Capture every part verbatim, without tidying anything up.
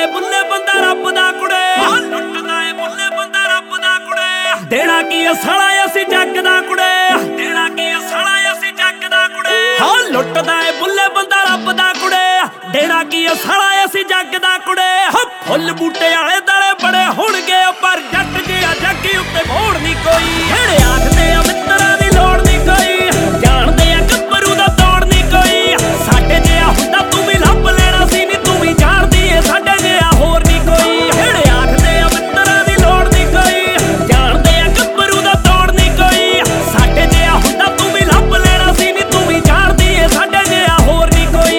ਏ ਬੁੱਲੇ ਬੰਦਾ ਰੱਬ ਦਾ ਕੁੜੇ, ਲੁੱਟਦਾ ਏ ਬੁੱਲੇ ਬੰਦਾ ਰੱਬ ਦਾ ਕੁੜੇ। ਦੇਣਾ ਕੀ ਅਸਲਾ ਅਸੀਂ ਜੱਗ ਦਾ ਕੁੜੇ, ਦੇਣਾ ਕੀ ਅਸਲਾ ਅਸੀਂ ਜੱਗ ਦਾ ਕੁੜੇ। ਹਾਂ ਲੁੱਟਦਾ ਏ ਬੁੱਲੇ ਬੰਦਾ ਰੱਬ ਦਾ ਕੁੜੇ, ਦੇਣਾ ਕੀ ਅਸਲਾ ਅਸੀਂ ਜੱਗ ਦਾ ਕੁੜੇ। ਹਾਂ ਫੁੱਲ ਬੂਟੇ ਆਲੇ ਦਲੇ ਬੜੇ ਹੋਣਗੇ ਪਰ ਜੱਟ ਜਿਹਾ ਜੱਗੀ ਉੱਤੇ ਮੋੜ ਨਹੀਂ ਕੋਈ। ਜਿਹੜੇ ਆਖਦੇ ਆ ਮਿੱਤਰਾਂ ਦੀ ਲੋੜ ਨਹੀਂ ਕੋਈ, ਜਾਣਦੇ ਆ ਗੱਭਰੂ ਦਾ ਤੋੜ ਨਹੀਂ ਕੋਈ। ਸਾਡੇ ਜਿਹਾ ਹੁੰਦਾ ਤੂੰ ਵੀ ਲੱਭ ਲੈਣਾ ਸੀ ਨੀ, ਤੂੰ ਵੀ ਜਾਣਦੀ ਏ ਸਾਡੇ ਜਿਹਾ ਹੋਰ ਨਹੀਂ ਕੋਈ। ਜਿਹੜੇ ਆਖਦੇ ਆ ਮਿੱਤਰਾਂ ਦੀ ਲੋੜ ਨਹੀਂ ਕੋਈ, ਜਾਣਦੇ ਆ ਗੱਭਰੂ ਦਾ ਤੋੜ ਨਹੀਂ ਕੋਈ। ਸਾਡੇ ਜਿਹਾ ਹੁੰਦਾ ਤੂੰ ਵੀ ਲੱਭ ਲੈਣਾ ਸੀ ਨੀ, ਤੂੰ ਵੀ ਜਾਣਦੀ ਏ ਸਾਡੇ ਜਿਹਾ ਹੋਰ ਨਹੀਂ ਕੋਈ।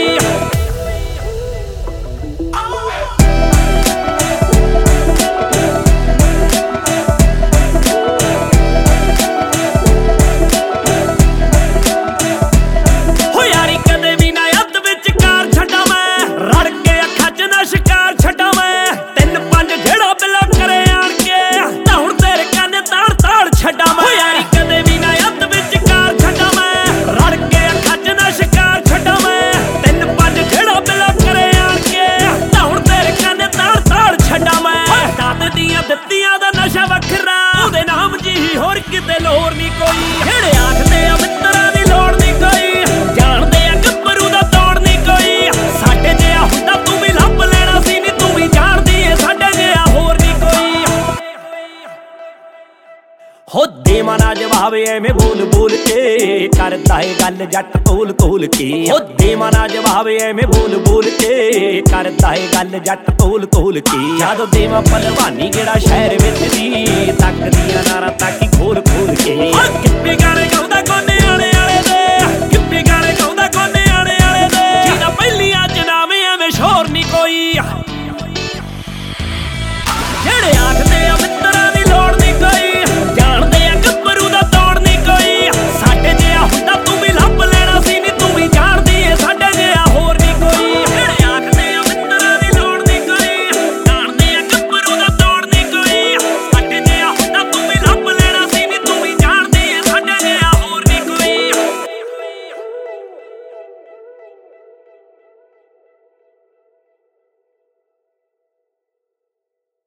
ਦਿੱਤੀਆਂ ਦਾ ਨਸ਼ਾ ਵੱਖਰਾ, ਉਹਦੇ ਨਾਮ ਜੀ ਹੋਰ ਕਿਤੇ ਲੋੜ ਨਹੀਂ ਕੋਈ। ਜਿਹੜੇ ਆਖਦੇ ਆ ਮਿੱਤਰਾਂ ਦੀ ਲੋੜ ਨਹੀਂ ਕੋਈ, ਜਾਣਦੇ ਆ ਗੱਭਰੂ ਦਾ ਤੋੜ ਨਹੀਂ ਕੋਈ। ਸਾਡੇ ਜਿਹਾ ਹੁੰਦਾ ਤੂੰ ਵੀ ਲੱਭ ਲੈਣਾ ਸੀ ਨੀ, ਤੂੰ ਵੀ ਜਾਣਦੀ ਏ ਸਾਡੇ ਜਿਹਾ ਹੋਰ ਨਹੀਂ ਕੋਈ। ਹੋ ਦੇਵਾਂ ਨਾ ਜਵਾਬ ਐਵੇਂ ਬੋਲ ਬੋਲ ਕੇ, ਕਰਦਾ ਏ ਗੱਲ ਜੱਟ ਕੋਲ ਕੋਲ ਕੇ। ਹੋ ਦੇਵਾਂ ਨਾ ਜਵਾਬ ਐਵੇਂ ਬੋਲ ਬੋਲ ਕੇ, ਕਰਦਾ ਏ ਗੱਲ ਜੱਟ ਕੋਲ ਕੋਲ ਕੇ। ਜਦੋਂ ਦੇਵਾਂ ਭਲਵਾਨੀ ਕਿਹੜਾ ਸ਼ਹਿਰ ਵਿੱਚ ਦੀ, ਤੱਕਦੀਆਂ ਨਾਰਾਂ ਤਾਕੀ ਖੋਲ ਖੋਲ ਕੇ।